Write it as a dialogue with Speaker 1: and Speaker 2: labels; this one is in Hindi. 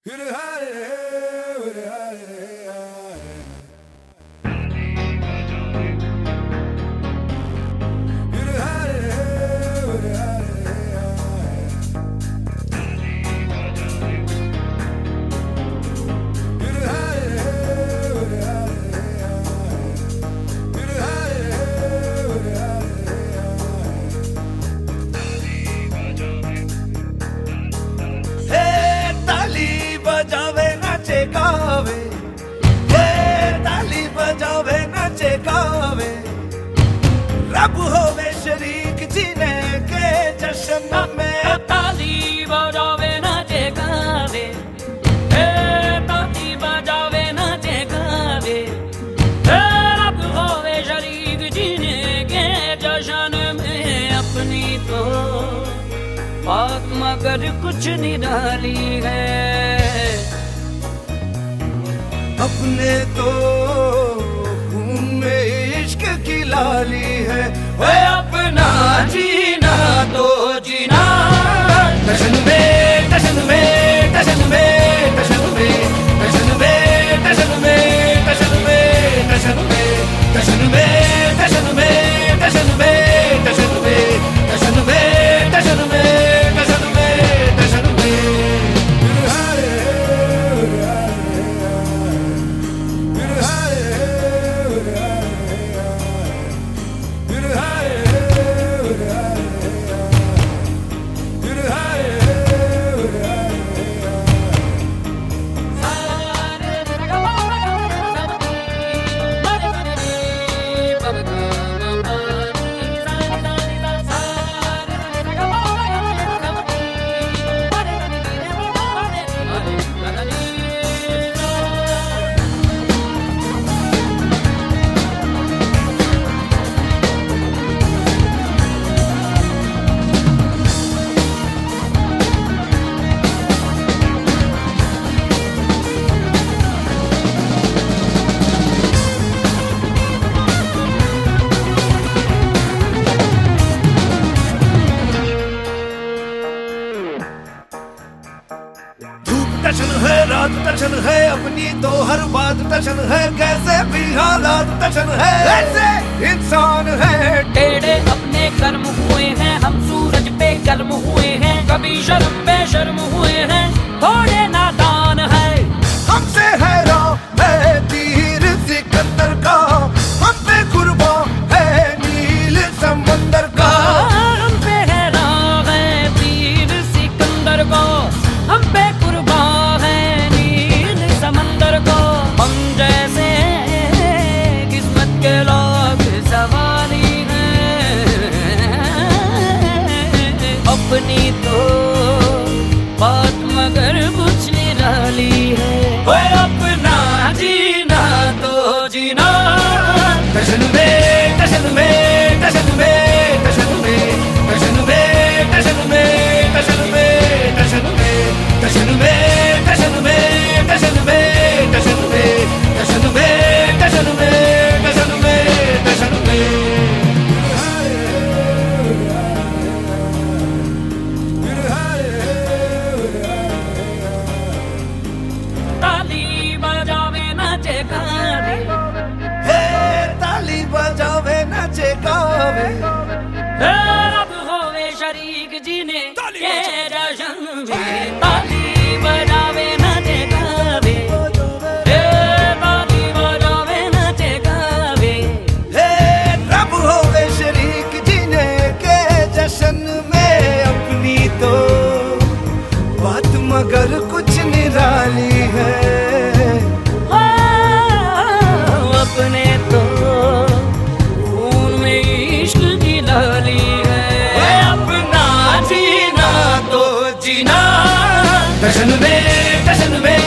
Speaker 1: बजावे नाचे गावे, ताली बजावे नाचे गावे, रब होवे शरीक जीने के जश्न में।
Speaker 2: ताली बजावे नाचे गावे, ताली बजावे नाचे गावे, रब होवे शरीक जीने के जश्न में। अपनी तो बात मगर कुछ निराली है,
Speaker 1: अपने तो खून में इश्क की लाली है। वो अपना जीना तो जीना, टशन में टशन में टशन में टशन में टशन में टशन में टशन में टशन में टशन में टशन में टशन में टशन में टशन में टशन में टशन है, रात टशन है, अपनी तो हर बात टशन है। कैसे भी हालात टशन है, ऐसे इंसान है।
Speaker 2: टेढ़े अपने कर्म हुए हैं, हम सूरज पे गर्म हुए हैं। कभी शर्म पे शर्म हुए हैं, थोड़े नादान है।
Speaker 1: हमसे हैरान है तीर सिकंदर का, हम पे कुर्बान है नील समंदर का।
Speaker 2: हम पे हैरान है तीर सिकंदर को, हम पे कुर्बान है नील समंदर को। हम जैसे किस्मत के लोग सवारी हैं, अपनी तो बात मगर कुछ निराली है।
Speaker 1: वो अपना जीना तो जीना, टशन में टशन में टशन में टशन में टशन में टशन में टशन में टशन में टशन में टशन में टशन में टशन में टशन में टशन में टशन में टशन में।
Speaker 2: ताली बजावे नाचे गावे,
Speaker 1: ताली बजावे नाचे गावे,
Speaker 2: रब होवे शरीक जीने के जश्न में। ताली बजावे नाचे गावे, ताली बजावे नाचे गावे,
Speaker 1: रब होवे शरीक जीने के जश्न में। अपनी तो बात मगर कुछ निराली है,
Speaker 2: अपने तो खून में इश्क की लाली है।
Speaker 1: अपना जीना तो जीना, टशन में टशन में